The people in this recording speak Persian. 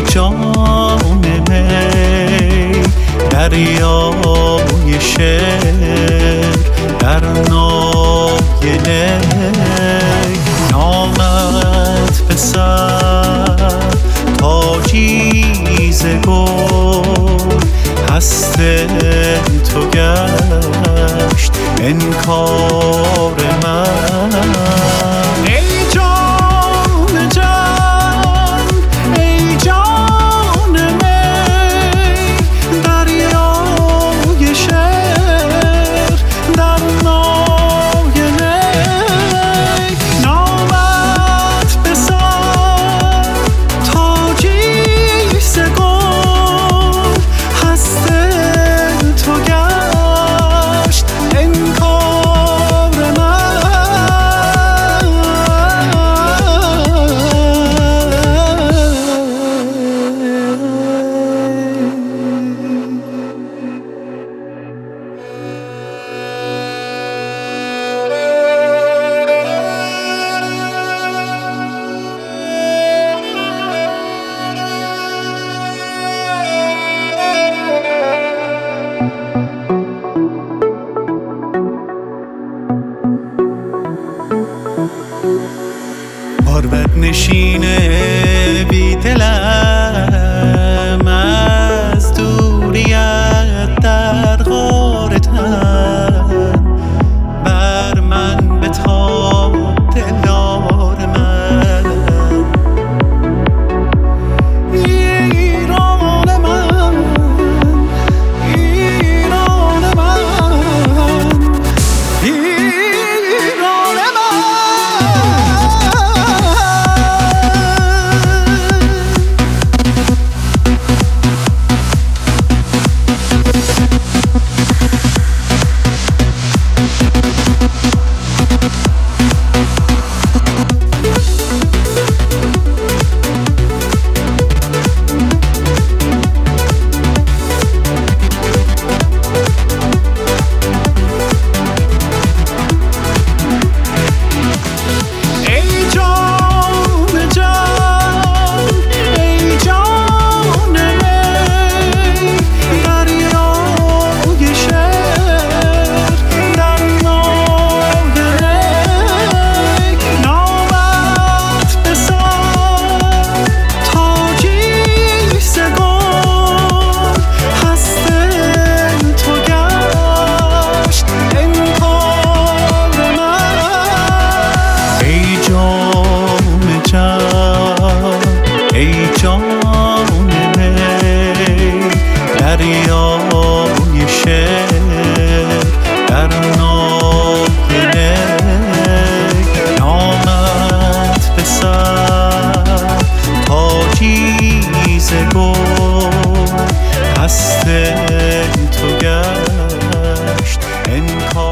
جان می دریای شعر در نای نی نامت به سر تاجی ز گل هست تو گشت انکار من ای جان جان ای جان می دریای شعر در نای نی نامت به سر تاجی ز گل هست تو گشت انکار من غربت نشین بی دلم از دوریت در غار تن بر من بتاب دلدار من ایران من ایران من ایران من ای جان می دریای شعر در نای نی نامت به سر تاجی ز گل هست تو گشت انکار